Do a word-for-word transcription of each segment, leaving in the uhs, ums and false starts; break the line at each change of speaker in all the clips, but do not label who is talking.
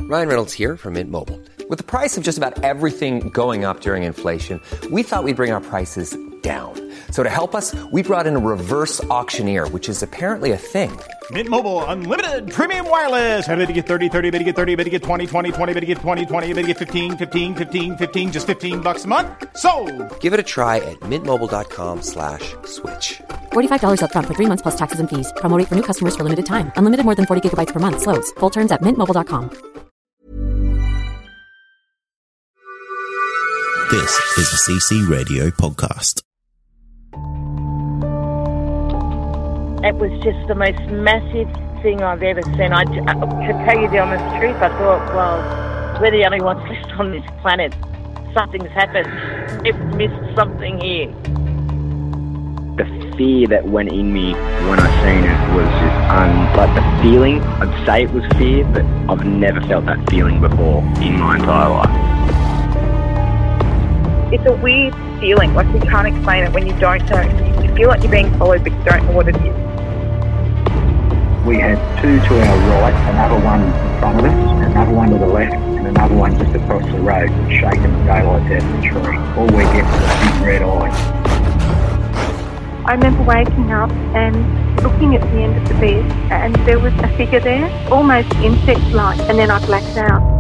Ryan Reynolds here from Mint Mobile. With the price of just about everything going up during inflation, we thought we'd bring our prices down. So to help us, we brought in a reverse auctioneer, which is apparently a thing.
Mint Mobile Unlimited Premium Wireless. How to get thirty, thirty, how to get thirty, how to get twenty, twenty, twenty, how to get twenty, twenty, how to get fifteen, fifteen, fifteen, fifteen, just fifteen bucks a month? Sold!
Give it a try at mintmobile.com slash switch.
forty-five dollars up front for three months plus taxes and fees. Promo rate for new customers for limited time. Unlimited more than forty gigabytes per month. Slows full terms at mint mobile dot com.
This is a C C Radio podcast.
It was just the most massive thing I've ever seen. I, to tell you the honest truth, I thought, well, we're the only ones left on this planet. Something's happened. We've missed something here.
The fear that went in me when I seen it was just un... Like the feeling, I'd say it was fear, but I've never felt that feeling before in my entire life.
It's a weird feeling, like you can't explain it when you don't know. You feel like you're being followed, but you don't know what it is.
We had two to our right, another one in front of us, another one to the left, and another one just across the road, shaking the daylight out of the tree. All we get was a big red eye.
I remember waking up and looking at the end of the bed, and there was a figure there, almost insect-like, and then I blacked out.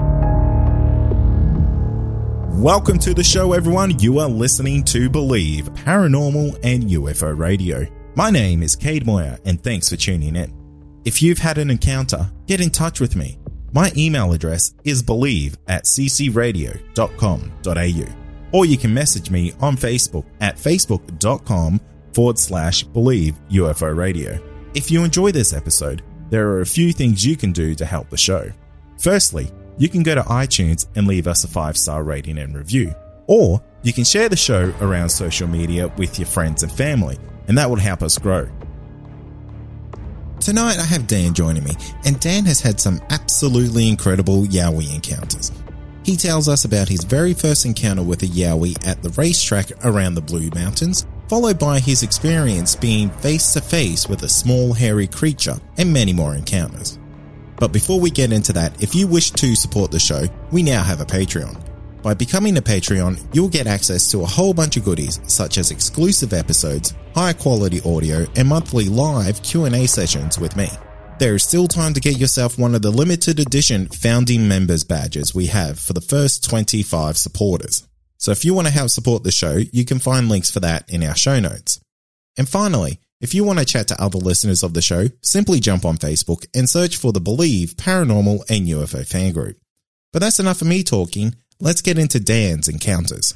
Welcome to the show, everyone. You are listening to Believe, Paranormal and U F O Radio. My name is Cade Moyer, and thanks for tuning in. If you've had an encounter, get in touch with me. My email address is believe at c c radio dot com dot a u, or you can message me on Facebook at facebook.com forward slash believe UFO Radio. If you enjoy this episode, there are a few things you can do to help the show. Firstly, you can go to iTunes and leave us a five-star rating and review. Or you can share the show around social media with your friends and family, and that will help us grow. Tonight I have Dan joining me, and Dan has had some absolutely incredible Yowie encounters. He tells us about his very first encounter with a Yowie at the racetrack around the Blue Mountains, followed by his experience being face to face with a small hairy creature, and many more encounters. But before we get into that, if you wish to support the show, we now have a Patreon. By becoming a Patreon, you'll get access to a whole bunch of goodies, such as exclusive episodes, higher quality audio, and monthly live Q and A sessions with me. There is still time to get yourself one of the limited edition founding members badges we have for the first twenty-five supporters. So if you want to help support the show, you can find links for that in our show notes. And finally, if you want to chat to other listeners of the show, simply jump on Facebook and search for the Believe Paranormal and U F O fan group. But that's enough of me talking. Let's get into Dan's encounters.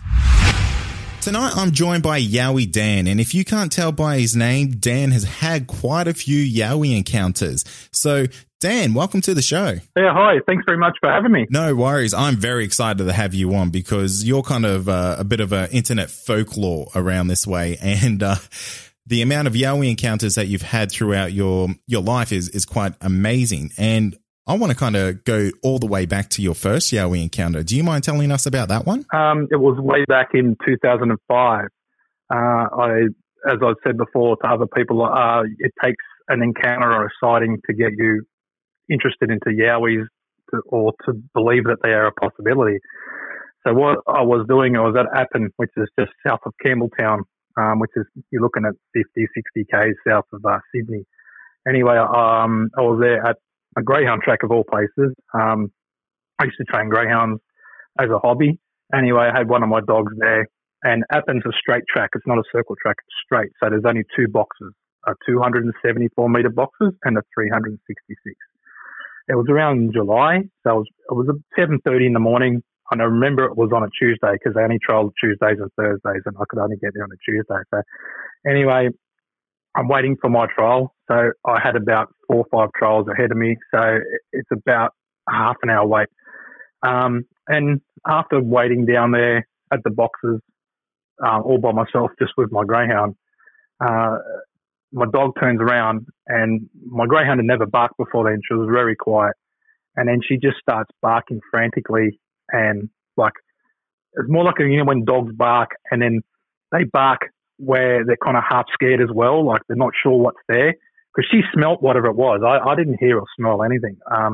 Tonight I'm joined by Yowie Dan, and if you can't tell by his name, Dan has had quite a few Yowie encounters. So Dan, welcome to the show.
Yeah, hi. Thanks very much for having me.
No worries. I'm very excited to have you on because you're kind of uh, a bit of an internet folklore around this way, and uh, the amount of Yowie encounters that you've had throughout your, your life is, is quite amazing. And I want to kind of go all the way back to your first Yowie encounter. Do you mind telling us about that one?
Um, it was way back in two thousand five. Uh, I, as I've said before to other people, uh, it takes an encounter or a sighting to get you interested into Yowies to, or to believe that they are a possibility. So what I was doing, I was at Appin, which is just south of Campbelltown, um, which is, you're looking at fifty, sixty kays south of uh, Sydney. Anyway, um, I was there at a greyhound track of all places. Um, I used to train greyhounds as a hobby. Anyway, I had one of my dogs there, and Appin's a straight track. It's not a circle track, it's straight. So there's only two boxes, a two hundred seventy-four metre boxes and a three hundred sixty-six. It was around July, so it was, it was seven thirty in the morning, and I remember it was on a Tuesday because they only trialled Tuesdays and Thursdays, and I could only get there on a Tuesday. So anyway, I'm waiting for my trial. So I had about four or five trials ahead of me. So it's about a half an hour wait. Um, and after waiting down there at the boxes, uh, all by myself, just with my greyhound, uh, my dog turns around, and my greyhound had never barked before then. She was very quiet. And then she just starts barking frantically. And like, it's more like, you know, when dogs bark and then they bark where they're kind of half scared as well, like they're not sure what's there, because she smelt whatever it was. I, I didn't hear or smell anything. Um,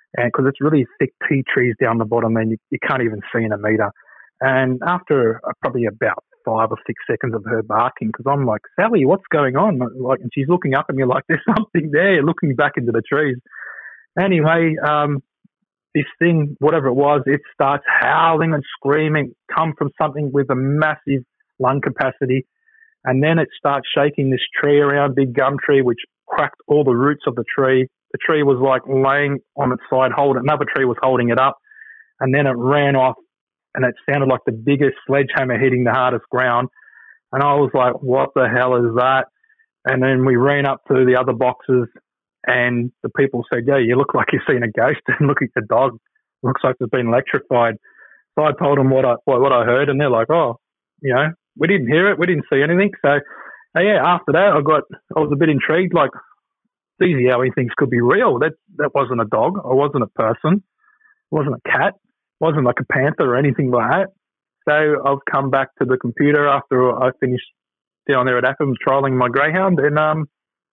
and because it's really thick tea trees down the bottom, and you, you can't even see in a metre. And after uh, probably about five or six seconds of her barking, because I'm like, Sally, what's going on? Like, and she's looking up at me like, there's something there, looking back into the trees. Anyway, um, this thing, whatever it was, it starts howling and screaming, come from something with a massive lung capacity. And then it starts shaking this tree around, big gum tree, which cracked all the roots of the tree. The tree was like laying on its side, holding, another tree was holding it up. And then it ran off, and it sounded like the biggest sledgehammer hitting the hardest ground. And I was like, what the hell is that? And then we ran up to the other boxes, and the people said, yeah, you look like you've seen a ghost. And look at the dog. Looks like it's been electrified. So I told them what I, what, what I heard, and they're like, oh, you know, we didn't hear it. We didn't see anything. So, uh, yeah, after that, I got, I was a bit intrigued, like, these Yowie things could be real. That that wasn't a dog. I wasn't a person. It wasn't a cat. It wasn't like a panther or anything like that. So I've come back to the computer after I finished down there at Appin trialling my greyhound, and um,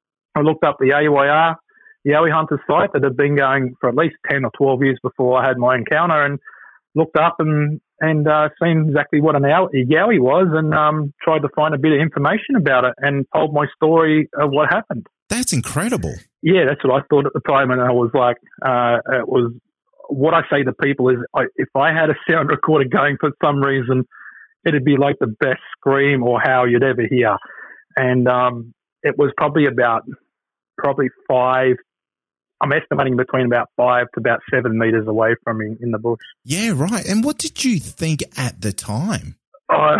I looked up the A Y R, the Yowie Hunter site that had been going for at least ten or twelve years before I had my encounter, and looked up and and uh, seen exactly what an Yowie was, and um, tried to find a bit of information about it, and told my story of what happened.
That's incredible.
Yeah, that's what I thought at the time, and I was like, uh, it was what I say to people is, I, if I had a sound recorder going for some reason, it'd be like the best scream or howl you'd ever hear. And um, it was probably about probably five. I'm estimating between about five to about seven meters away from me in the bush.
Yeah, right. And what did you think at the time?
Uh,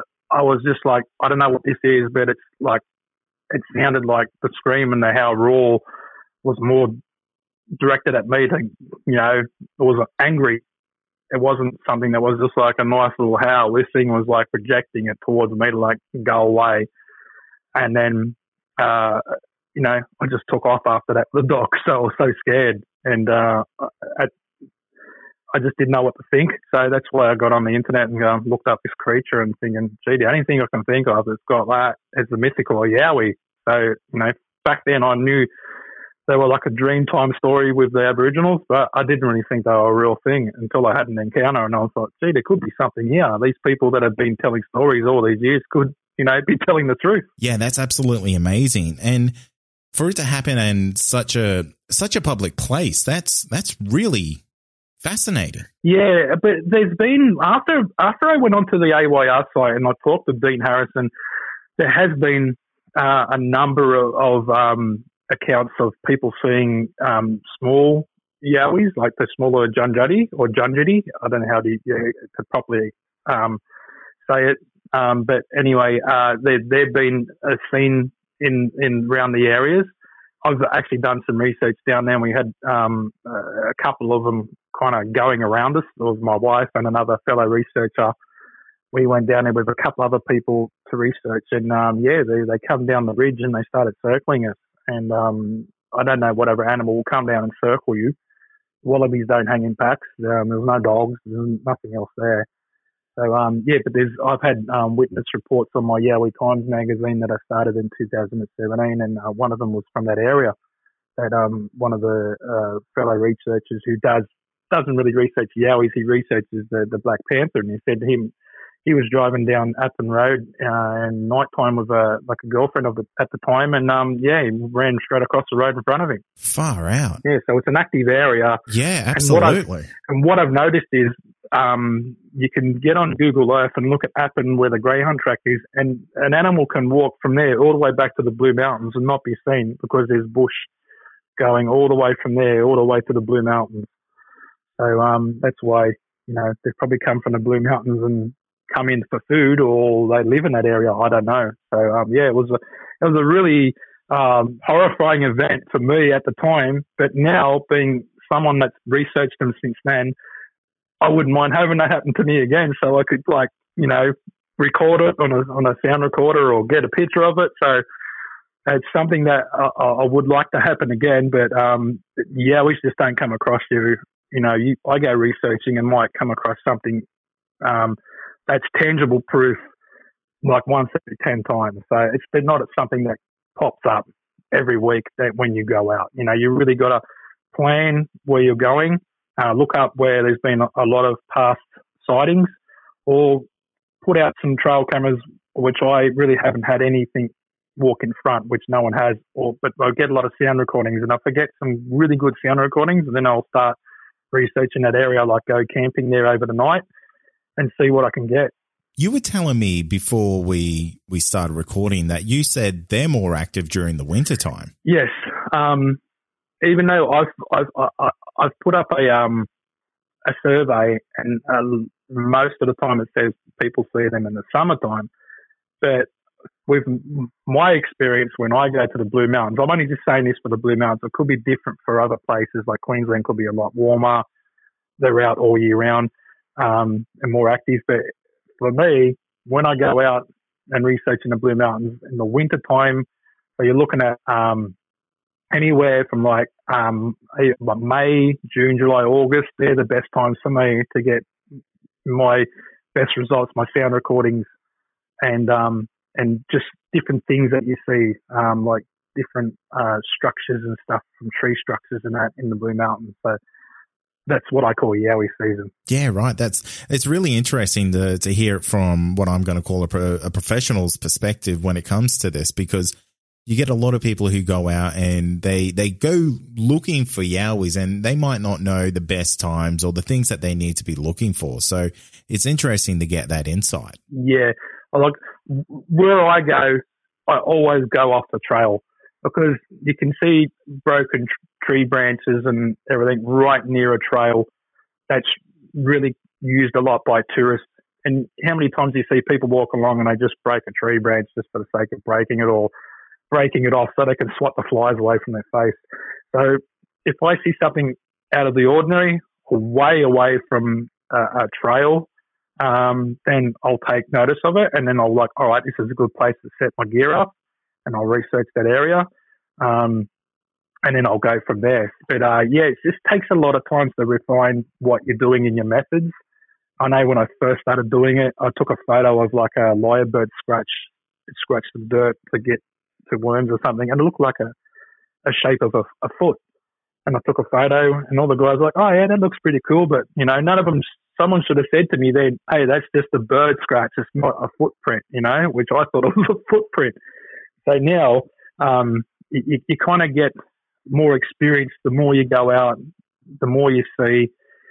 I was just like, I don't know what this is, but it's like, it sounded like the scream and the howl roar was more directed at me to, you know, it was angry. It wasn't something that was just like a nice little howl. This thing was like projecting it towards me to like go away. And then, uh, you know, I just took off after that with the dog. So I was so scared. And uh, I, I just didn't know what to think. So that's why I got on the internet and uh, looked up this creature and thinking, gee, the only thing I can think of that's got that is the mythical Yowie. So, you know, back then I knew they were like a Dreamtime story with the Aboriginals, but I didn't really think they were a real thing until I had an encounter, and I was like, gee, there could be something here. These people that have been telling stories all these years could, you know, be telling the truth.
Yeah, that's absolutely amazing. And for it to happen in such a such a public place, that's that's really fascinating.
Yeah, but there's been, after after I went onto the A Y R site and I talked to Dean Harrison, there has been uh, a number of, of um, accounts of people seeing um, small Yowies, like the smaller Junjudi or Junjudi. I don't know how to, yeah, to properly um, say it. Um, but anyway, uh, they, they've been uh, seen in, in around the areas. I've actually done some research down there, and we had um, a couple of them kind of going around us. It was my wife and another fellow researcher. We went down there with a couple other people to research, and um, yeah, they, they come down the ridge and they started circling us. And um, I don't know what other animal will come down and circle you. Wallabies don't hang in packs. Um, there's no dogs. There's nothing else there. So um, yeah, but there's I've had um, witness reports on my Yowie Times magazine that I started in two thousand seventeen, and uh, one of them was from that area. That um, one of the uh, fellow researchers who does doesn't really research Yowies, he researches the the Black Panther, and he said to him, he was driving down Appin Road uh, and night time with a like a girlfriend of the, at the time, and um, yeah, he ran straight across the road in front of him.
Far out.
Yeah, so it's an active area.
Yeah, absolutely.
And what I've, and what I've noticed is um, you can get on Google Earth and look at Appin where the greyhound track is, and an animal can walk from there all the way back to the Blue Mountains and not be seen because there's bush going all the way from there all the way to the Blue Mountains. So um, that's why, you know, they've probably come from the Blue Mountains and come in for food, or they live in that area. I don't know. So um, yeah, it was a it was a really um, horrifying event for me at the time. But now, being someone that's researched them since then, I wouldn't mind having that happen to me again. So I could, like, you know, record it on a on a sound recorder or get a picture of it. So it's something that I, I would like to happen again. But um, yeah, we just don't come across you. You know, you, I go researching and might come across something. Um, That's tangible proof, like once every ten times. So it's not something that pops up every week that when you go out. You know, you really got to plan where you're going, uh, look up where there's been a, a lot of past sightings, or put out some trail cameras, which I really haven't had anything walk in front, which no one has, or but I get a lot of sound recordings, and if I get some really good sound recordings, then I'll start researching that area, like go camping there over the night and see what I can get.
You were telling me before we we started recording that you said they're more active during the winter time.
Yes, um, even though I've I've I've, I've put up a um a survey, and uh, most of the time it says people see them in the summertime, but with my experience when I go to the Blue Mountains, I'm only just saying this for the Blue Mountains, it could be different for other places, like Queensland could be a lot warmer, they're out all year round um, and more active, but for me, when I go out and research in the Blue Mountains in the winter time, so you're looking at um, anywhere from like um, May, June, July, August, they're the best times for me to get my best results, my sound recordings, and um, and just different things that you see, um, like different uh, structures and stuff from tree structures and that in the Blue Mountains. So that's what I call Yowie season.
Yeah, right. That's it's really interesting to to hear it from what I'm going to call a, pro, a professional's perspective when it comes to this, because you get a lot of people who go out and they they go looking for Yowies, and they might not know the best times or the things that they need to be looking for. So it's interesting to get that insight.
Yeah, like where I go, I always go off the trail, because you can see broken tr- tree branches and everything right near a trail that's really used a lot by tourists. And how many times do you see people walk along and they just break a tree branch just for the sake of breaking it, or breaking it off so they can swat the flies away from their face? So if I see something out of the ordinary, or way away from a, a trail, um, then I'll take notice of it, and then I'll like, all right, this is a good place to set my gear up, and I'll research that area, um, and then I'll go from there. But uh, yeah, it just takes a lot of time to refine what you're doing in your methods. I know when I first started doing it, I took a photo of like a lyrebird scratch, it scratched the dirt to get to worms or something, and it looked like a, a shape of a, a foot. And I took a photo, and all the guys were like, oh yeah, that looks pretty cool. But, you know, none of them, someone should have said to me then, hey, that's just a bird scratch, it's not a footprint, you know, which I thought it was a footprint. So now um, you, you kind of get more experience the more you go out, the more you see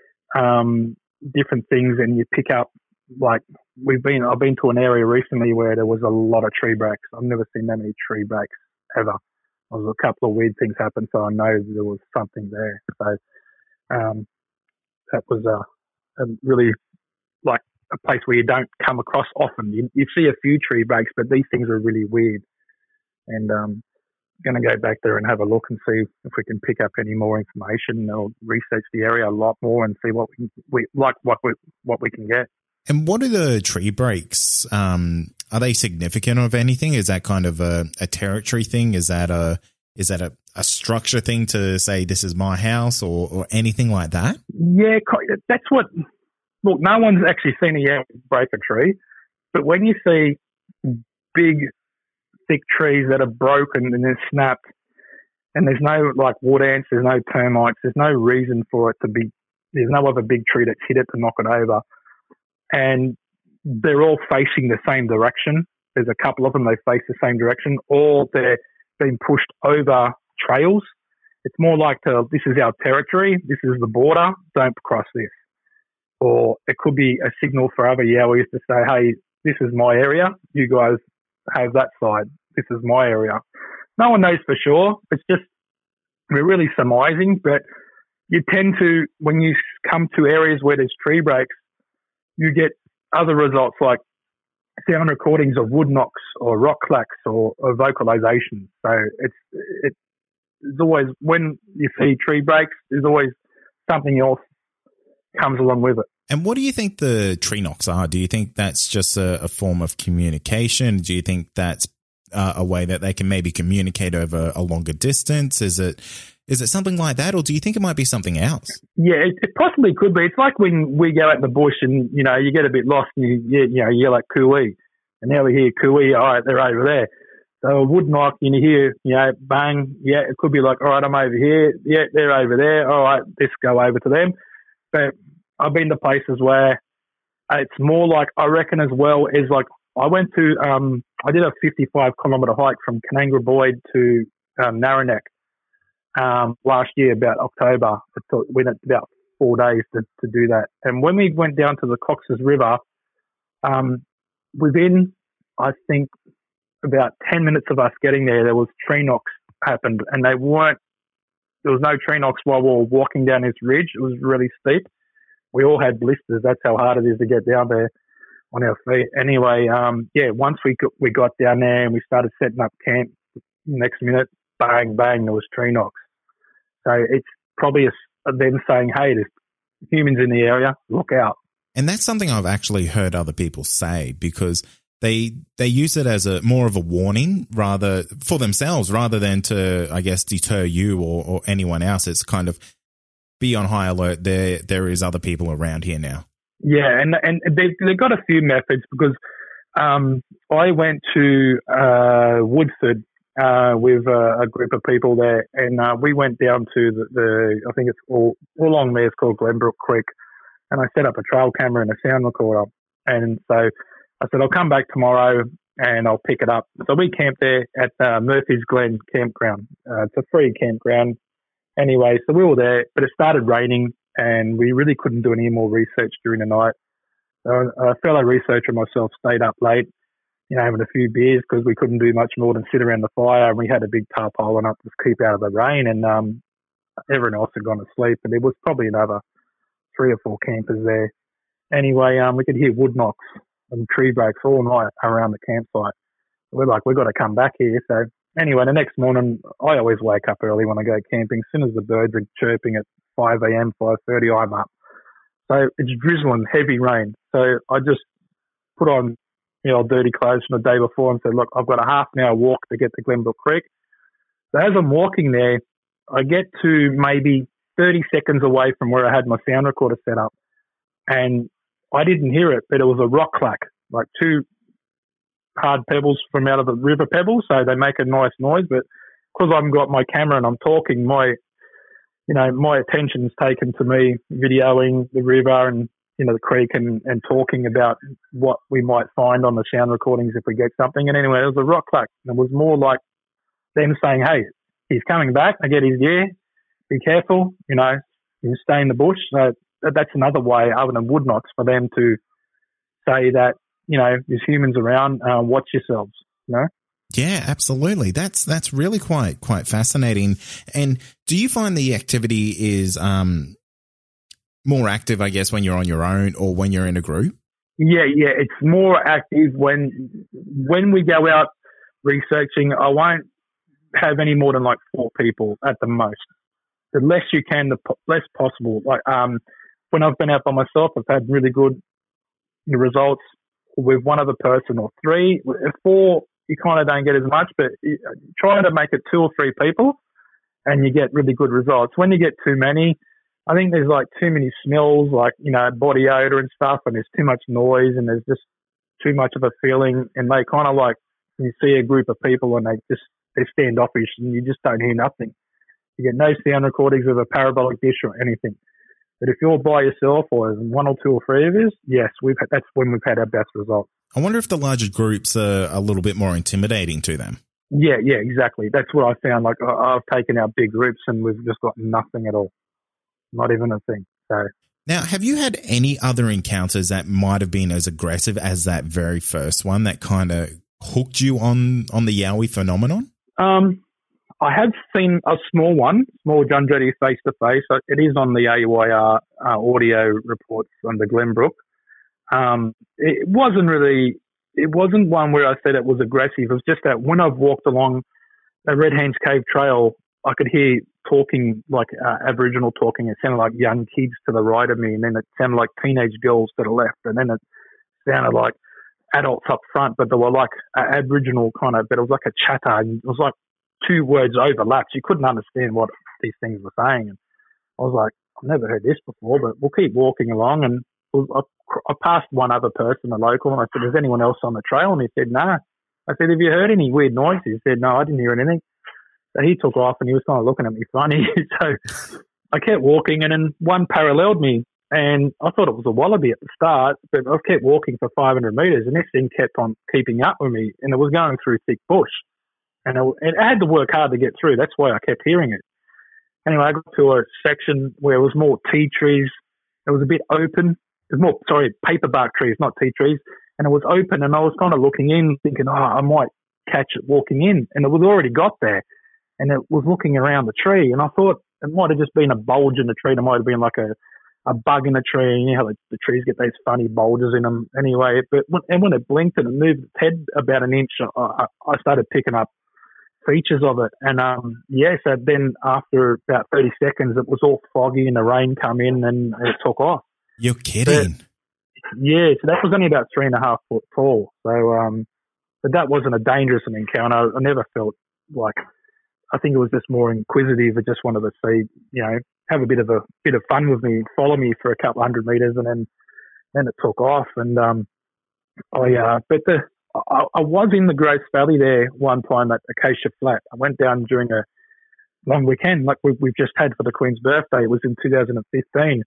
um, different things, and you pick up, like we've been, I've been to an area recently where there was a lot of tree breaks. I've never seen that many tree breaks ever. There was a couple of weird things happened, so I know there was something there. So um, that was a, a really like a place where you don't come across often. You, you see a few tree breaks, but these things are really weird. And um, I'm going to go back there and have a look and see if we can pick up any more information, or research the area a lot more and see what we, we like, what we what we can get.
And what are the tree breaks? Um, are they significant of anything? Is that kind of a, a territory thing? Is that a is that a, a structure thing to say this is my house, or, or anything like that?
Yeah, that's what. Look, no one's actually seen a Yowie break a tree, but when you see big, thick trees that are broken and they're snapped, and there's no like wood ants, there's no termites, there's no reason for it to be. There's no other big tree that's hit it to knock it over. And they're all facing the same direction. There's a couple of them, they face the same direction, or they're being pushed over trails. It's more like, to, this is our territory, this is the border, don't cross this. Or it could be a signal for other Yowies to say, hey, this is my area, you guys have that side, this is my area. No one knows for sure. It's just, we're really surmising, but you tend to, when you come to areas where there's tree breaks, you get other results like sound recordings of wood knocks or rock clacks or, or vocalization. So it's, it's it's always, when you see tree breaks, there's always something else comes along with it.
And what do you think the tree knocks are? Do you think that's just a, a form of communication? Do you think that's uh, a way that they can maybe communicate over a longer distance? Is it Is it something like that, or do you think it might be something else?
Yeah, it, it possibly could be. It's like when we go out in the bush and, you know, you get a bit lost and you, you, you know, yell at cooey. And now we hear cooey, all right, they're over there. So a wood knock, and you hear, you know, bang, yeah, it could be like, all right, I'm over here, yeah, they're over there, all right, let's go over to them. But I've been to places where it's more like, I reckon as well, is like, I went to, um, I did a fifty-five kilometre hike from Canangra Boyd to um, Narranek um, last year, about October. It took, we went about four days to, to do that. And when we went down to the Cox's River, um, within, I think, about ten minutes of us getting there, there was tree knocks happened, and they weren't, there was no tree knocks while we were walking down this ridge. It was really steep. We all had blisters. That's how hard it is to get down there on our feet. Anyway, um, yeah, once we got, we got down there and we started setting up camp, next minute, bang, bang, there was tree knocks. So it's probably a, them saying, hey, there's humans in the area, look out.
And that's something I've actually heard other people say, because they they use it as a more of a warning rather for themselves rather than to, I guess, deter you or, or anyone else. It's kind of be on high alert. There there is other people around here now.
Yeah, and and they've, they've got a few methods, because um, I went to uh, Woodford uh, with a, a group of people there, and uh, we went down to the, the I think it's all, all along there, it's called Glenbrook Creek, and I set up a trail camera and a sound recorder, and so I said, I'll come back tomorrow and I'll pick it up. So we camped there at uh, Murphy's Glen campground. Uh, it's a free campground. Anyway, so we were there, but it started raining and we really couldn't do any more research during the night. So a fellow researcher and myself stayed up late, you know, having a few beers, because we couldn't do much more than sit around the fire, and we had a big tarpaulin up to keep out of the rain, and um, everyone else had gone to sleep, and there was probably another three or four campers there. Anyway, um, we could hear wood knocks and tree breaks all night around the campsite. We're like, we've got to come back here. So anyway, the next morning, I always wake up early when I go camping. As soon as the birds are chirping at five a.m., five thirty, I'm up. So it's drizzling, heavy rain. So I just put on, you know, dirty clothes from the day before and said, look, I've got a half an hour walk to get to Glenbrook Creek. So as I'm walking there, I get to maybe thirty seconds away from where I had my sound recorder set up, and I didn't hear it, but it was a rock clack, like two hard pebbles from out of the river pebbles, so they make a nice noise. But because I've got my camera and I'm talking, my, you know, my attention's taken to me videoing the river and, you know, the creek and, and talking about what we might find on the sound recordings if we get something. And anyway, it was a rock clack. And it was more like them saying, hey, he's coming back. I get his ear. Be careful, you know, you stay in the bush. So that's another way, other than wood knocks, for them to say that, you know, there's humans around, uh, watch yourselves, you know?
Yeah, absolutely. That's that's really quite quite fascinating. And do you find the activity is um, more active, I guess, when you're on your own or when you're in a group?
Yeah, yeah, it's more active when when we go out researching. I won't have any more than like four people at the most. The less you can, the po- less possible. Like um, when I've been out by myself, I've had really good results with one other person or three. Four, you kind of don't get as much, but try to make it two or three people and you get really good results. When you get too many, I think there's like too many smells, like, you know, body odor and stuff, and there's too much noise and there's just too much of a feeling, and they kind of like, you see a group of people and they just, they're standoffish and you just don't hear nothing. You get no sound recordings of a parabolic dish or anything. But if you're by yourself or one or two or three of us, yes, we've had, that's when we've had our best results.
I wonder if the larger groups are a little bit more intimidating to them.
Yeah, yeah, exactly. That's what I found. Like, I've taken our big groups and we've just got nothing at all. Not even a thing. So
now, have you had any other encounters that might have been as aggressive as that very first one that kind of hooked you on, on the Yowie phenomenon? Um,
I have seen a small one, small Jundretti face-to-face. It is on the A Y R uh, audio reports under Glenbrook. Um, it wasn't really, it wasn't one where I said it was aggressive. It was just that when I've walked along the Red Hands Cave Trail, I could hear talking, like uh, Aboriginal talking. It sounded like young kids to the right of me, and then it sounded like teenage girls to the left, and then it sounded like adults up front, but they were like uh, Aboriginal kind of, but it was like a chatter, and it was like two words overlapped. You couldn't understand what these things were saying. And I was like, I've never heard this before, but we'll keep walking along. And it was, I, I passed one other person, a local, and I said, is anyone else on the trail? And he said, no. Nah. I said, have you heard any weird noises? He said, no, I didn't hear anything. So he took off and he was kind of looking at me funny. So I kept walking and then one paralleled me and I thought it was a wallaby at the start, but I kept walking for five hundred metres and this thing kept on keeping up with me and it was going through thick bush. And it, and I had to work hard to get through. That's why I kept hearing it. Anyway, I got to a section where it was more tea trees. It was a bit open. It was more, sorry, paper bark trees, not tea trees. And it was open and I was kind of looking in thinking, oh, I might catch it walking in. And it was already got there. And it was looking around the tree. And I thought it might have just been a bulge in the tree. There might have been like a, a bug in the tree. You know how the, the trees get those funny bulges in them. Anyway, but when, and when it blinked and it moved its head about an inch, I, I started picking up features of it. And, um, yeah, so then after about thirty seconds, it was all foggy and the rain come in and it took off.
You're kidding.
But, yeah, so that was only about three and a half foot tall. So, um, but that wasn't a dangerous encounter. I never felt like, I think it was just more inquisitive. I just wanted to see, you know, have a bit of a bit of fun with me, follow me for a couple hundred meters, and then then it took off. And um, I, uh, but the I, I was in the Grace Valley there one time at Acacia Flat. I went down during a long weekend, like we, we've just had for the Queen's birthday. It was in two thousand fifteen,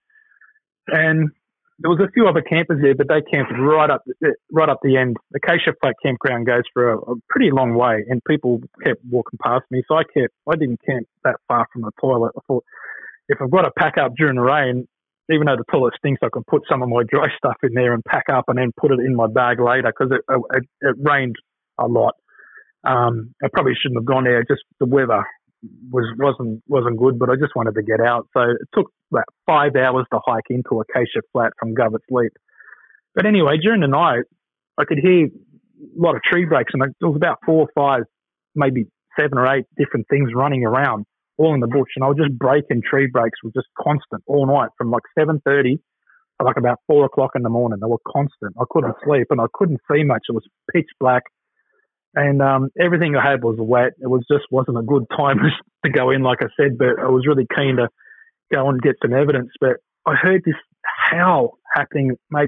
and there was a few other campers there, but they camped right up right up the end. The Acacia Flat campground goes for a, a pretty long way, and people kept walking past me. So I kept I didn't camp that far from the toilet. I thought if I've got to pack up during the rain, even though the toilet stinks, I can put some of my dry stuff in there and pack up, and then put it in my bag later because it, it it rained a lot. Um, I probably shouldn't have gone there. Just the weather was wasn't wasn't good, but I just wanted to get out. So it took about five hours to hike into Acacia Flat from Govert's Leap. But anyway, during the night, I could hear a lot of tree breaks, and there was about four or five, maybe seven or eight different things running around, all in the bush. And I was just breaking tree breaks, was just constant all night from like seven thirty to like about four o'clock in the morning. They were constant. I couldn't sleep and I couldn't see much. It was pitch black. And um, everything I had was wet. It was just wasn't a good time to go in, like I said, but I was really keen to go and get some evidence. But I heard this howl happening, maybe.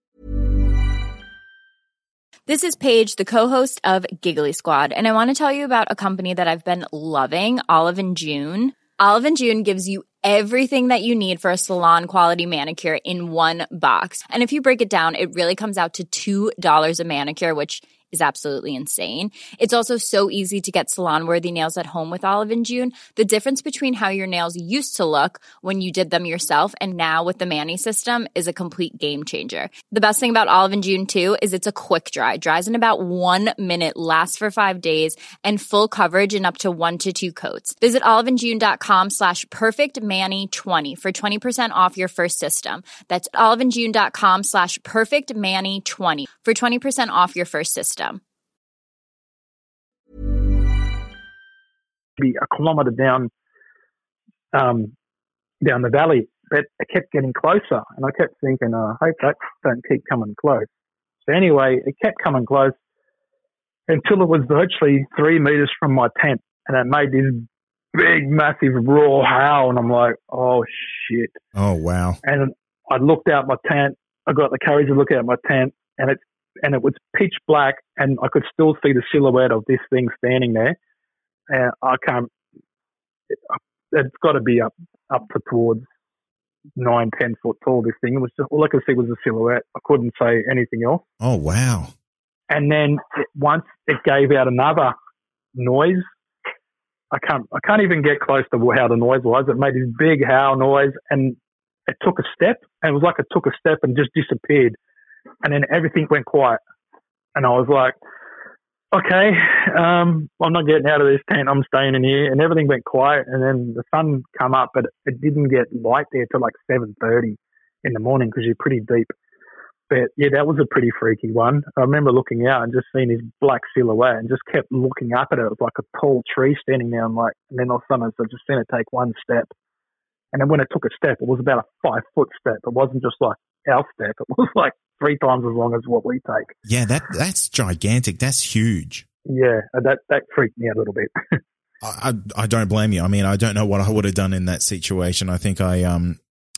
This is Paige, the co-host of Giggly Squad, and I want to tell you about a company that I've been loving, Olive and June. Olive and June gives you everything that you need for a salon-quality manicure in one box. And if you break it down, it really comes out to two dollars a manicure, which is absolutely insane. It's also so easy to get salon-worthy nails at home with Olive and June. The difference between how your nails used to look when you did them yourself and now with the Mani system is a complete game changer. The best thing about Olive and June, too, is it's a quick dry. Dries in about one minute, lasts for five days, and full coverage in up to one to two coats. Visit oliveandjune.com slash perfectmani20 for twenty percent off your first system. That's oliveandjune.com slash perfectmani20 for twenty percent off your first system.
Be a kilometre down, um, down the valley, but it kept getting closer, and I kept thinking, oh, I hope that don't keep coming close. So anyway, it kept coming close until it was virtually three metres from my tent, and it made this big, massive raw howl, and I'm like, oh shit!
Oh wow!
And I looked out my tent. I got the courage to look out my tent, and it and it was pitch black, and I could still see the silhouette of this thing standing there. And I can't. It, it's got to be up up to towards nine, ten foot tall. This thing. It was just, all I could see was a silhouette. I couldn't say anything else.
Oh wow!
And then it, once it gave out another noise. I can't. I can't even get close to how the noise was. It made this big howl noise, and it took a step. And it was like it took a step and just disappeared. And then everything went quiet. And I was like, okay, um, I'm not getting out of this tent. I'm staying in here. And everything went quiet. And then the sun came up, but it didn't get light there till like seven thirty in the morning because you're pretty deep. But yeah, that was a pretty freaky one. I remember looking out and just seeing this black silhouette and just kept looking up at it. It was like a tall tree standing there. And like, and then all of a sudden I just seen it take one step. And then when it took a step, it was about a five foot step. It wasn't just like our step. It was like three times as long as what we take.
Yeah, that that's gigantic. That's huge.
Yeah, that that freaked me out a little bit.
I, I I don't blame you. I mean, I don't know what I would have done in that situation. I think I um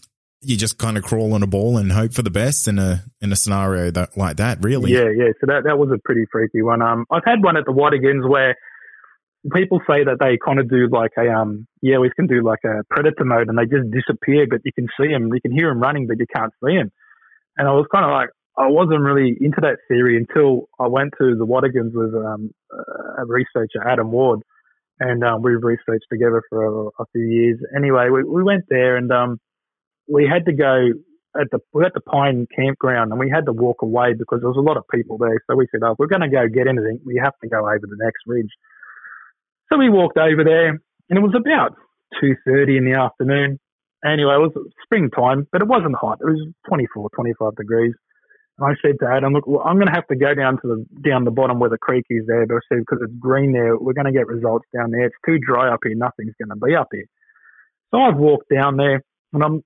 you just kind of crawl on a ball and hope for the best in a in a scenario that like that, really.
Yeah, yeah. So that that was a pretty freaky one. Um, I've had one at the Wadigans where people say that they kind of do like a um, yeah, we can do like a predator mode and they just disappear, but you can see them, you can hear them running, but you can't see them. And I was kind of like, I wasn't really into that theory until I went to the Wadigans with um, a researcher, Adam Ward, and um, we've researched together for a, a few years. Anyway, we, we went there and um, we had to go at the we at the Pine campground and we had to walk away because there was a lot of people there. So we said, oh, if we're going to go get anything, we have to go over the next ridge. So we walked over there and it was about two thirty in the afternoon. Anyway, it was springtime, but it wasn't hot. It was twenty-four, twenty-five degrees. And I said to Adam, look, well, I'm going to have to go down to the down the bottom where the creek is there. But I said, because it's green there, we're going to get results down there. It's too dry up here. Nothing's going to be up here. So I've walked down there and I'm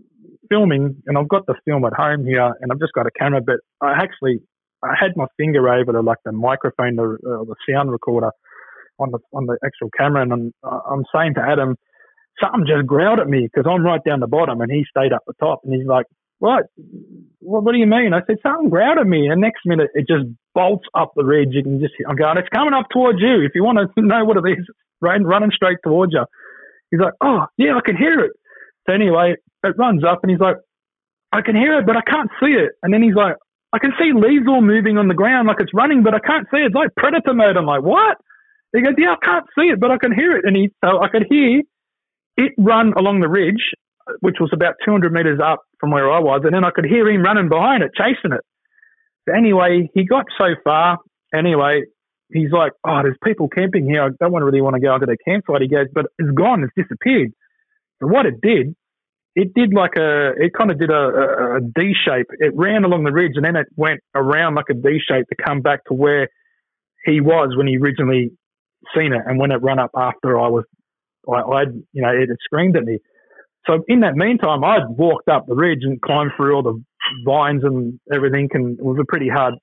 filming and I've got the film at home here and I've just got a camera, but I actually, I had my finger over to like the microphone, the, uh, the sound recorder on the, on the actual camera. And I'm, I'm saying to Adam, something just growled at me because I'm right down the bottom and he stayed up the top and he's like, what? Well, what do you mean? I said, something growled at me. And next minute, it just bolts up the ridge. You can just, I'm going, it's coming up towards you. If you want to know what it is, right, running straight towards you. He's like, oh, yeah, I can hear it. So anyway, it runs up and he's like, I can hear it, but I can't see it. And then he's like, I can see leaves all moving on the ground like it's running, but I can't see it. It's like predator mode. I'm like, what? He goes, yeah, I can't see it, but I can hear it. And he, so I could hear it run along the ridge, which was about two hundred meters up from where I was. And then I could hear him running behind it, chasing it. But anyway, he got so far. Anyway, he's like, oh, there's people camping here. I don't want to really want to go into their campsite. He goes, but it's gone. It's disappeared. So what it did, it did like a, it kind of did a, a, a D shape. It ran along the ridge and then it went around like a D shape to come back to where he was when he originally seen it. And when it ran up after I was, I, I'd, you know, it, it screamed at me. So in that meantime, I'd walked up the ridge and climbed through all the vines and everything. And it was a pretty hard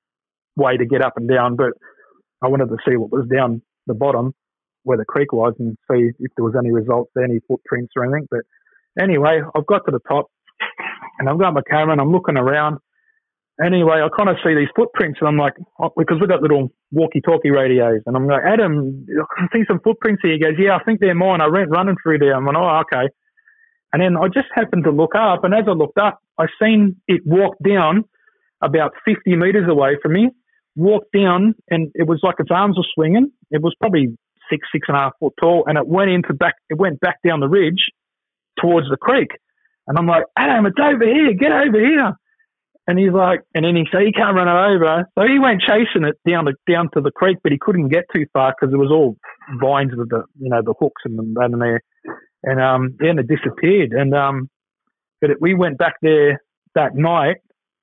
way to get up and down, but I wanted to see what was down the bottom where the creek was and see if there was any results there, any footprints or anything. But anyway, I've got to the top and I've got my camera and I'm looking around. Anyway, I kind of see these footprints and I'm like, oh, because we've got little walkie-talkie radios and I'm like, Adam, I see some footprints here. He goes, yeah, I think they're mine. I went running through there. I'm like, oh, okay. And then I just happened to look up and as I looked up, I seen it walk down about fifty meters away from me, walked down and it was like its arms were swinging. It was probably six, six and a half foot tall and it went into back, it went back down the ridge towards the creek. And I'm like, Adam, it's over here. Get over here. And he's like, and then he said, he can't run it over. So he went chasing it down to, down to the creek, but he couldn't get too far because it was all vines with the, you know, the hooks and that in there. And, um, then it disappeared. And, um, but it, we went back there that night,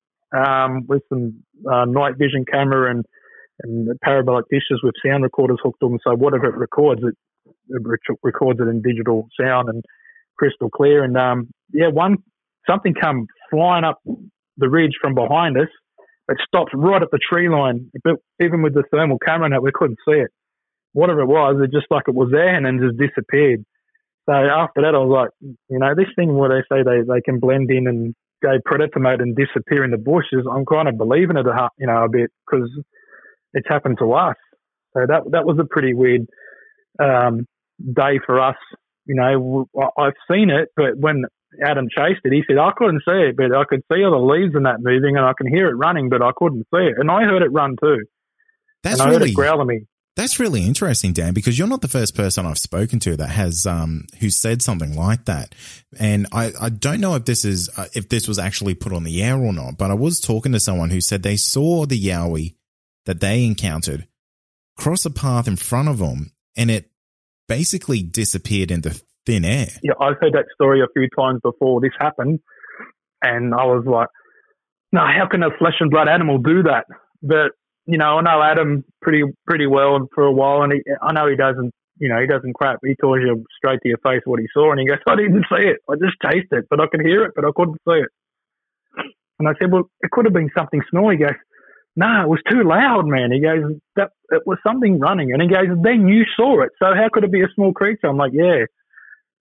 um, with some, uh, night vision camera and, and the parabolic dishes with sound recorders hooked on. So whatever it records, it, it records it in digital sound and crystal clear. And, um, yeah, one, something come flying up the ridge from behind us. It stopped right at the tree line. But even with the thermal camera and that, we couldn't see it. Whatever it was, it just like it was there and then just disappeared. So after that, I was like, you know, this thing where they say they, they can blend in and go predator mode and disappear in the bushes, I'm kind of believing it, a, you know, a bit because it's happened to us. So that that was a pretty weird um, day for us. You know, I've seen it, but when Adam chased it, he said, I couldn't see it, but I could see all the leaves and that moving and I can hear it running, but I couldn't see it. And I heard it run too.
That's
and I
really,
heard it growl at me.
That's really interesting, Dan, because you're not the first person I've spoken to that has, um, who said something like that. And I, I don't know if this is, uh, if this was actually put on the air or not, but I was talking to someone who said they saw the yowie that they encountered cross a path in front of them and it basically disappeared into thin air.
Yeah, I've heard that story a few times before this happened. And I was like, no, how can a flesh and blood animal do that? But, you know, I know Adam pretty pretty well for a while, and he, I know he doesn't, you know, he doesn't crap. He tells you straight to your face what he saw, and he goes, I didn't see it. I just chased it, but I could hear it, but I couldn't see it. And I said, well, it could have been something small. He goes, no, nah, it was too loud, man. He goes, that it was something running. And he goes, then you saw it. So how could it be a small creature? I'm like, yeah.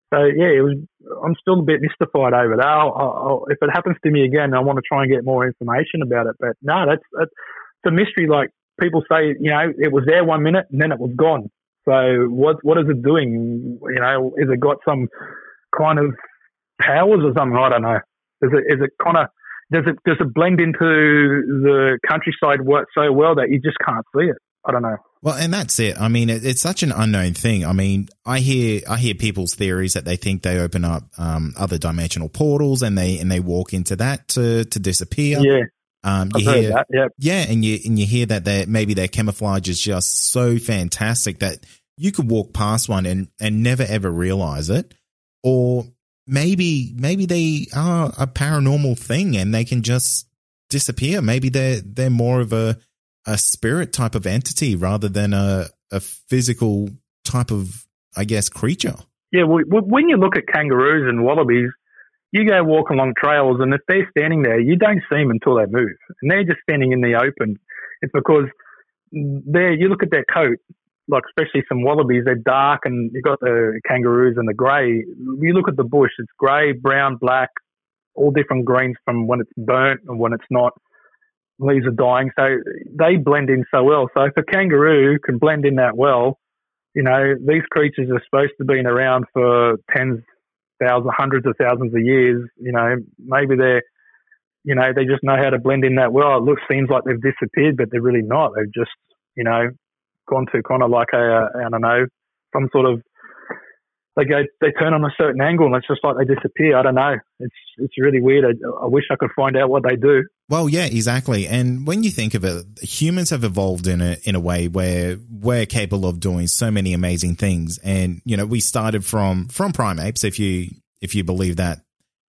So yeah, it was. I'm still a bit mystified over that. I'll, I'll, if it happens to me again, I want to try and get more information about it. But no, that's, that's it's a mystery. Like people say, you know, it was there one minute and then it was gone. So what what is it doing? You know, is it got some kind of powers or something? I don't know. Is it is it kind of does it does it blend into the countryside so well that you just can't see it? I don't know.
Well, and that's it. I mean, it, it's such an unknown thing. I mean, I hear I hear people's theories that they think they open up um, other dimensional portals and they and they walk into that to to disappear.
Yeah.
Um, you
I've
hear,
heard that, yep.
yeah, and you and you hear that they maybe their camouflage is just so fantastic that you could walk past one and, and never ever realize it, or maybe maybe they are a paranormal thing and they can just disappear. Maybe they're they're more of a a spirit type of entity rather than a a physical type of, I guess, creature.
Yeah, well, when you look at kangaroos and wallabies, you go walk along trails, and if they're standing there, you don't see them until they move, and they're just standing in the open. It's because they you look at their coat, like especially some wallabies, they're dark, and you've got the kangaroos and the grey. You look at the bush, it's grey, brown, black, all different greens from when it's burnt and when it's not. Leaves are dying, so they blend in so well. So if a kangaroo can blend in that well, you know, these creatures are supposed to be around for tens, thousands, hundreds of thousands of years. You know, maybe they're, you know, they just know how to blend in that well. It looks, seems like they've disappeared, but they're really not. They've just, you know, gone to kind of like a, I don't know, some sort of, they go, they turn on a certain angle and it's just like they disappear. I don't know. It's it's really weird. I, I wish I could find out what they do.
Well, yeah, exactly. And when you think of it, humans have evolved in a in a way where we're capable of doing so many amazing things. And you know, we started from from primates, if you if you believe that.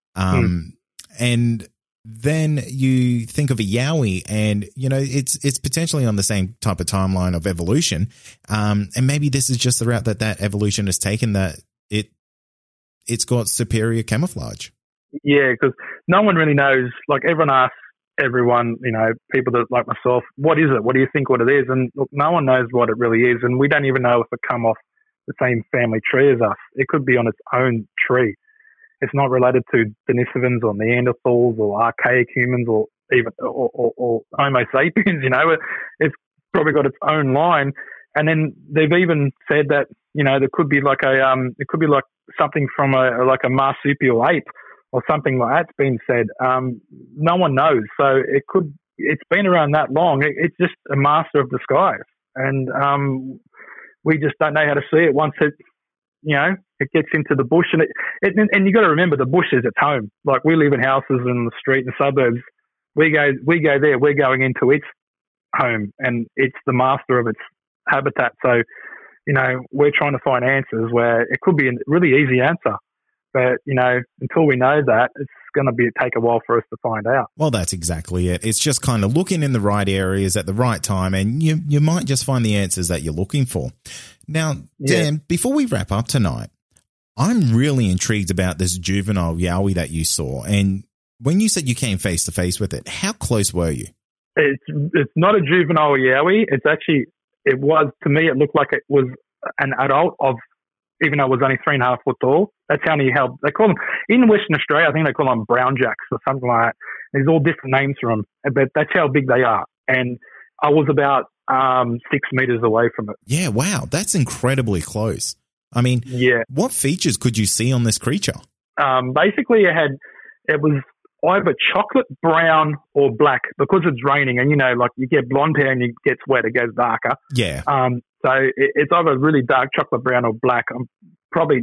Um, mm. And then you think of a Yowie, and you know, it's it's potentially on the same type of timeline of evolution. Um, and maybe this is just the route that that evolution has taken, that it it's got superior camouflage.
Yeah, because no one really knows. Like everyone asks everyone, you know, people that like myself, what is it? What do you think what it is? And look, no one knows what it really is, and we don't even know if it come off the same family tree as us. It could be on its own tree. It's not related to Denisovans or Neanderthals or archaic humans or even or, or, or Homo sapiens. You know, it's probably got its own line. And then they've even said that, you know, there could be like a um, it could be like something from a like a marsupial ape or something like that's been said. Um, no one knows. So it could. It's been around that long. It, it's just a master of disguise, and um, we just don't know how to see it once it, you know, it gets into the bush. And it, it and you got to remember, the bush is its home. Like we live in houses in the street and suburbs. We go we go there. We're going into its home, and it's the master of its habitat. So, you know, we're trying to find answers where it could be a really easy answer, but you know, until we know that, it's going to be take a while for us to find out.
Well, that's exactly it. It's just kind of looking in the right areas at the right time, and you you might just find the answers that you're looking for. Now, Dan, yeah. Before we wrap up tonight, I'm really intrigued about this juvenile Yowie that you saw, and when you said you came face to face with it, how close were you?
It's it's not a juvenile Yowie. It's actually. It was, to me, it looked like it was an adult of, even though it was only three and a half foot tall. That's how many held. They call them, in Western Australia, I think they call them brown jacks or something like that. There's all different names for them, but that's how big they are. And I was about um, six meters away from it.
Yeah, wow. That's incredibly close. I mean,
yeah.
What features could you see on this creature?
Um, basically, it had, it was either chocolate brown or black, because it's raining, and you know, like you get blonde hair and it gets wet, it goes darker.
Yeah.
Um. So it, it's either really dark chocolate brown or black. I'm probably,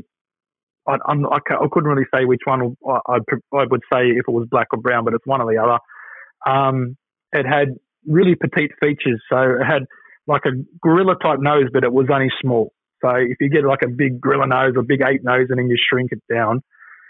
I, I'm, I, I couldn't really say which one I, I, I would say if it was black or brown, but it's one or the other. Um. It had really petite features, so it had like a gorilla type nose, but it was only small. So if you get like a big gorilla nose or big ape nose, and then you shrink it down.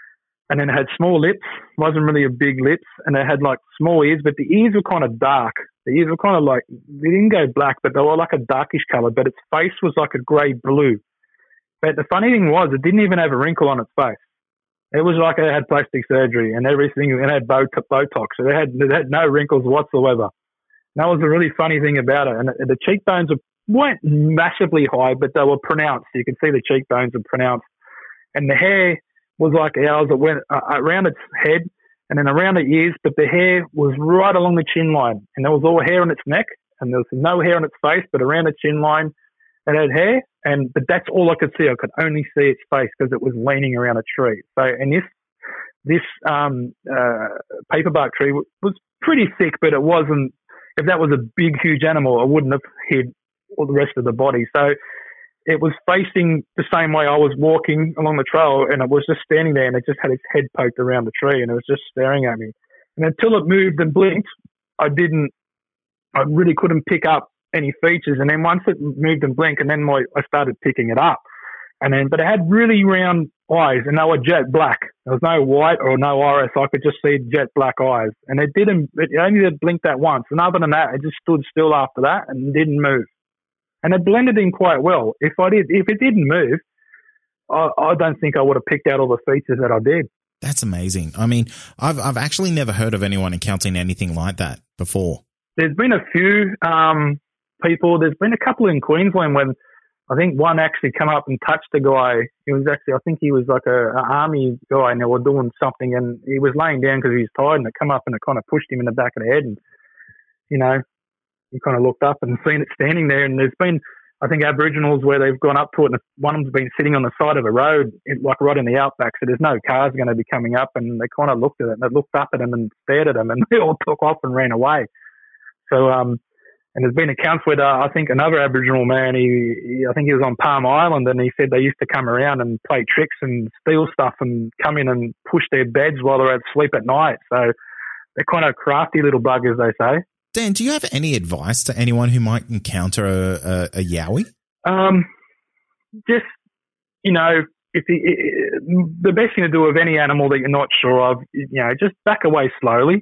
And then it had small lips, wasn't really a big lips, and it had like small ears, but the ears were kind of dark. The ears were kind of like, they didn't go black, but they were like a darkish color, but its face was like a grey blue. But the funny thing was, it didn't even have a wrinkle on its face. It was like it had plastic surgery and everything, it had Botox, so it had, it had no wrinkles whatsoever. And that was a really funny thing about it. And the cheekbones weren't massively high, but they were pronounced. You could see the cheekbones were pronounced. and the hair was like ours. It went uh, around its head and then around its ears, but the hair was right along the chin line, and there was all hair on its neck, and there was no hair on its face, but around the chin line it had hair, and but that's all I could see. I could only see its face because it was leaning around a tree. So, and this this um, uh, paperbark tree w- was pretty thick, but it wasn't. If that was a big, huge animal, it wouldn't have hid all the rest of the body. So it was facing the same way I was walking along the trail, and it was just standing there, and it just had its head poked around the tree, and it was just staring at me. And until it moved and blinked, I didn't. I really couldn't pick up any features. And then once it moved and blinked, and then my, I started picking it up. And then, but it had really round eyes, and they were jet black. There was no white or no iris. I could just see jet black eyes. And it didn't, it only did blink that once. And other than that, it just stood still after that and didn't move. And it blended in quite well. If I did, if it didn't move, I, I don't think I would have picked out all the features that I did.
That's amazing. I mean, I've I've actually never heard of anyone encountering anything like that before.
There's been a few um, people. There's been a couple in Queensland when I think one actually come up and touched a guy. He was actually, I think he was like a, a army guy, and they were doing something, and he was laying down because he was tired, and it come up and it kind of pushed him in the back of the head, and you know, he kind of looked up and seen it standing there. And there's been, I think, Aboriginals where they've gone up to it, and one of them's been sitting on the side of a road, like right in the outback, so there's no cars going to be coming up, and they kind of looked at it, and they looked up at him and stared at him, and they all took off and ran away. So, um, and there's been accounts where uh, I think another Aboriginal man, he, he, I think he was on Palm Island, and he said they used to come around and play tricks and steal stuff and come in and push their beds while they're asleep at night. So they're kind of crafty little buggers, they say.
Dan, do you have any advice to anyone who might encounter a, a, a yowie?
Um, just, you know, if the, the best thing to do with any animal that you're not sure of, you know, just back away slowly.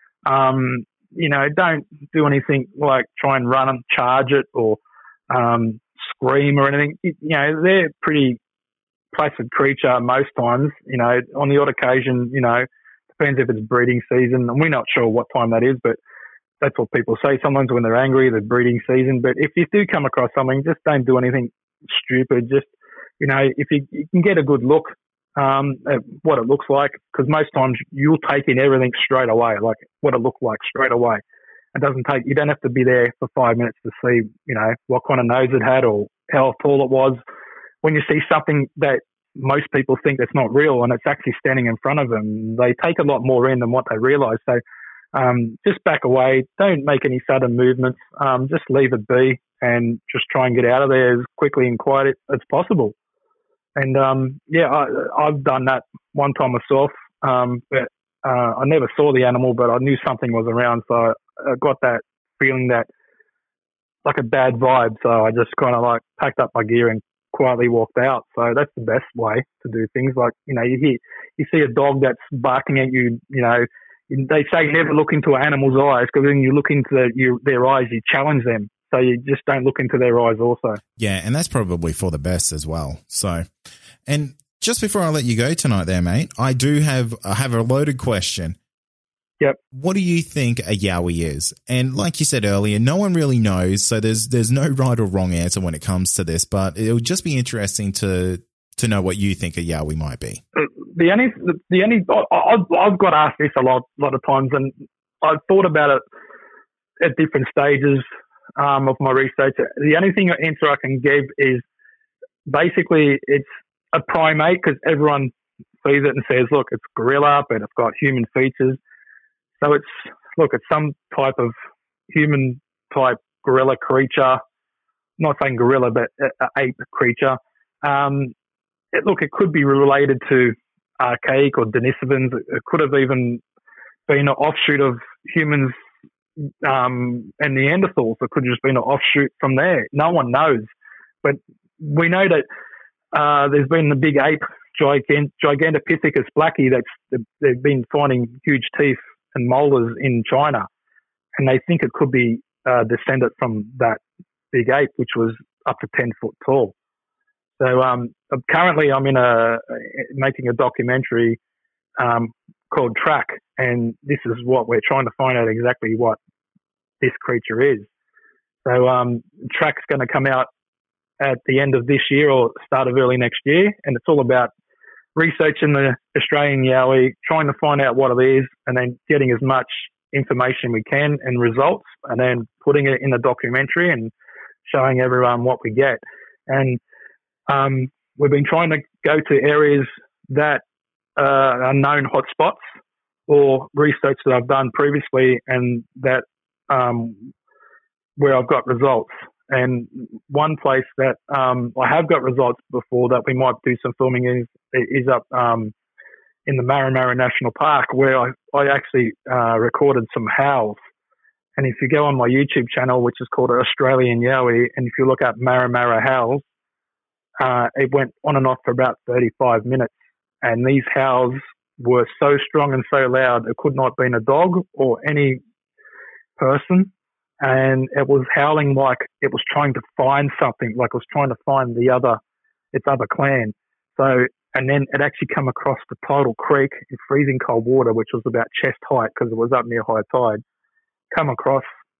Um, you know, don't do anything like try and run and charge it or um, scream or anything. You know, they're pretty placid creature most times. You know, on the odd occasion, you know, depends if it's breeding season. And we're not sure what time that is, but that's what people say. Sometimes when they're angry, the breeding season. But if you do come across something, just don't do anything stupid. Just, you know, if you, you can get a good look um, at what it looks like, because most times you'll take in everything straight away, like what it looked like straight away. It doesn't take, you don't have to be there for five minutes to see, you know, what kind of nose it had or how tall it was. When you see something that most people think that's not real and it's actually standing in front of them, they take a lot more in than what they realise. So um, just back away. Don't make any sudden movements. Um, just leave it be and just try and get out of there as quickly and quiet as possible. And, um, yeah, I, I've done that one time myself. Um, but uh, I never saw the animal, but I knew something was around. So I, I got that feeling that like a bad vibe. So I just kind of like packed up my gear and quietly walked out. So that's the best way to do things. Like, you know, you hear, you see a dog that's barking at you, you know, they say never look into an animal's eyes, because when you look into the, you, their eyes, you challenge them. So you just don't look into their eyes also.
Yeah, and that's probably for the best as well. So, and just before I let you go tonight there, mate, I do have, I have a loaded question.
Yep.
What do you think a yowie is? And like you said earlier, no one really knows, so there's there's no right or wrong answer when it comes to this, but it would just be interesting to to know what you think a yowie might be.
The only, the only, I've, I've got asked this a lot, lot of times, and I've thought about it at different stages um, of my research. The only thing answer I can give is basically it's a primate, because everyone sees it and says, look, it's gorilla, but it's got human features. So it's, look, it's some type of human type gorilla creature. Not saying gorilla, but uh, ape creature. Um, it, look, it could be related to archaic or Denisovans. It could have even been an offshoot of humans um, and Neanderthals. It could have just been an offshoot from there. No one knows. But we know that uh, there's been the big ape, Gigant- Gigantopithecus blackie, that's they've been finding huge teeth and molars in China, and they think it could be uh, descended from that big ape, which was up to ten foot tall. So um, currently, I'm in a making a documentary um, called Track, and this is what we're trying to find out exactly what this creature is. So um, Track's going to come out at the end of this year or start of early next year, and it's all about researching the Australian Yowie, trying to find out what it is, and then getting as much information we can and results, and then putting it in a documentary and showing everyone what we get. And um, we've been trying to go to areas that uh, are known hotspots or research that I've done previously and that um, where I've got results. And one place that um, I have got results before that we might do some filming is is up um, in the Marramara National Park, where I, I actually uh, recorded some howls. And if you go on my YouTube channel, which is called Australian Yowie, and if you look up Marramara howls, uh, it went on and off for about thirty-five minutes. And these howls were so strong and so loud, it could not have been a dog or any person. And it was howling like it was trying to find something, like it was trying to find the other, its other clan. So, and then it actually come across the tidal creek in freezing cold water, which was about chest height because it was up near high tide. Come across,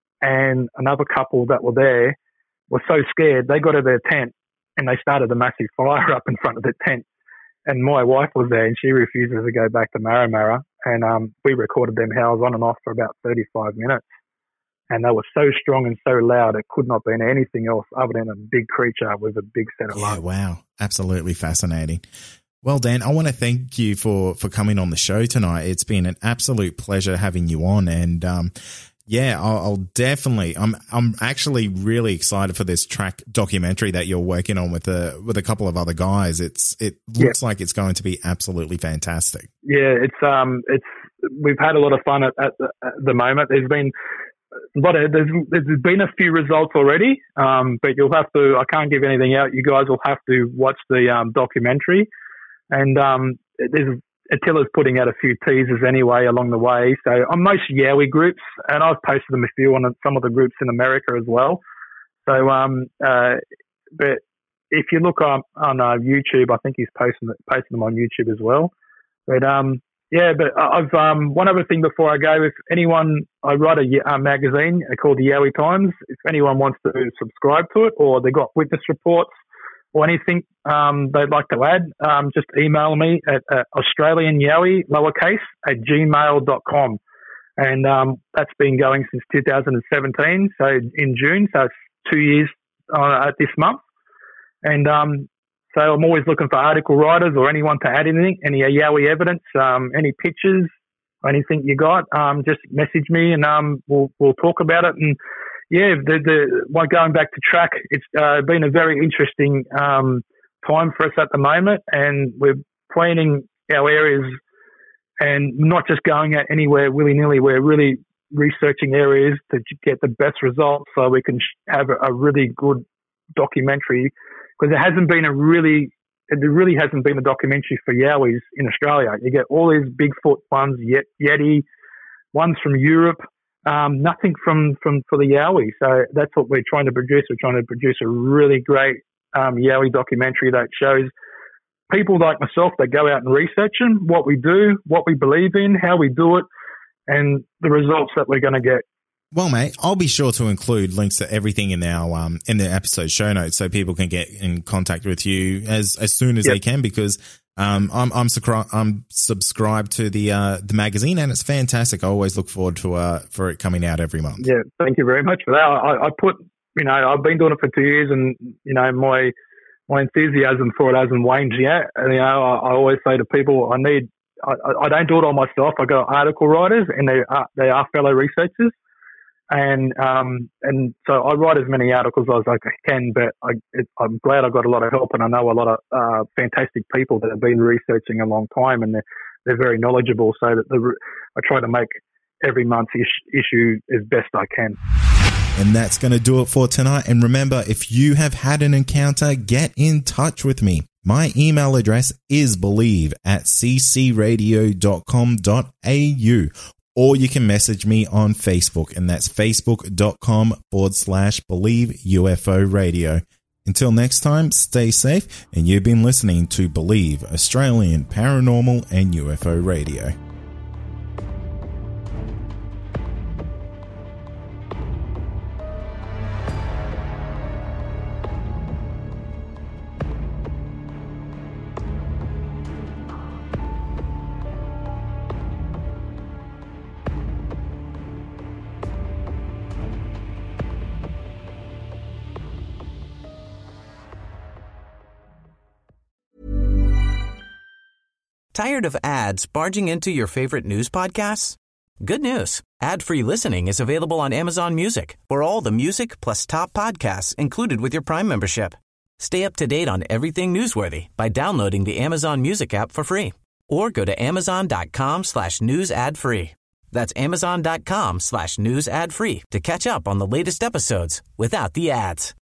and another couple that were there were so scared they got out of their tent and they started a massive fire up in front of the tent. And my wife was there, and she refuses to go back to Marramara. And um, we recorded them howls on and off for about thirty-five minutes. And they were so strong and so loud, it could not have been anything else other than a big creature with a big set of lungs.
Yeah, wow. Absolutely fascinating. Well, Dan, I want to thank you for, for coming on the show tonight. It's been an absolute pleasure having you on. And, um, yeah, I'll, I'll definitely, I'm, I'm actually really excited for this track documentary that you're working on with a, with a couple of other guys. It's, it looks yeah. like it's going to be absolutely fantastic.
Yeah, it's, um, it's, we've had a lot of fun at, at, the, at the moment. There's been, But there's, there's been a few results already, um, but you'll have to, I can't give anything out. You guys will have to watch the um, documentary. And um, there's, Attila's putting out a few teasers anyway along the way. So on most Yowie groups, and I've posted them a few on some of the groups in America as well. So, um, uh, but if you look on, on uh, YouTube, I think he's posting, posting them on YouTube as well. But, um, yeah, but I've um, one other thing before I go. If anyone, I write a uh, magazine called the Yowie Times. If anyone wants to subscribe to it, or they got witness reports or anything um, they'd like to add, um, just email me at uh, Australian Yowie lowercase at gmail dot com, and um, that's been going since two thousand seventeen. So in June, so it's two years uh, this month, and um, so I'm always looking for article writers or anyone to add anything, any Yowie evidence, um, any pictures, anything you got. Um, just message me and um, we'll we'll talk about it. And yeah, the the well, going back to track, it's uh, been a very interesting um, time for us at the moment, and we're planning our areas and not just going out anywhere willy nilly. We're really researching areas to get the best results, so we can have a, a really good documentary. Because there hasn't been a really, there really hasn't been a documentary for Yowies in Australia. You get all these Bigfoot ones, Yeti, ones from Europe, um, nothing from, from for the Yowie. So that's what we're trying to produce. We're trying to produce a really great um, Yowie documentary that shows people like myself that go out and research them, what we do, what we believe in, how we do it, and the results that we're going to get.
Well, mate, I'll be sure to include links to everything in our um, in the episode show notes so people can get in contact with you as as soon as yep. they can, because um, I'm I'm, subscri- I'm subscribed to the uh, the magazine, and it's fantastic. I always look forward to uh, for it coming out every month.
Yeah, thank you very much for that. I, I put you know I've been doing it for two years, and you know my my enthusiasm for it hasn't waned yet. And, you know, I, I always say to people, I need I, I don't do it all myself. I got article writers, and they are they are fellow researchers. And um and so I write as many articles as I can, but I, it, I'm glad I got a lot of help, and I know a lot of uh, fantastic people that have been researching a long time, and they're they're very knowledgeable. So that the, I try to make every month's ish, issue as best I can.
And that's going to do it for tonight. And remember, if you have had an encounter, get in touch with me. My email address is believe at c c radio dot com dot a u. Or you can message me on Facebook, and that's facebook.com forward slash believe UFO radio. Until next time, stay safe, and you've been listening to Believe Australian Paranormal and U F O Radio.
Tired of ads barging into your favorite news podcasts? Good news. Ad-free listening is available on Amazon Music for all the music plus top podcasts included with your Prime membership. Stay up to date on everything newsworthy by downloading the Amazon Music app for free or go to amazon.com slash news ad free. That's amazon.com slash news ad free to catch up on the latest episodes without the ads.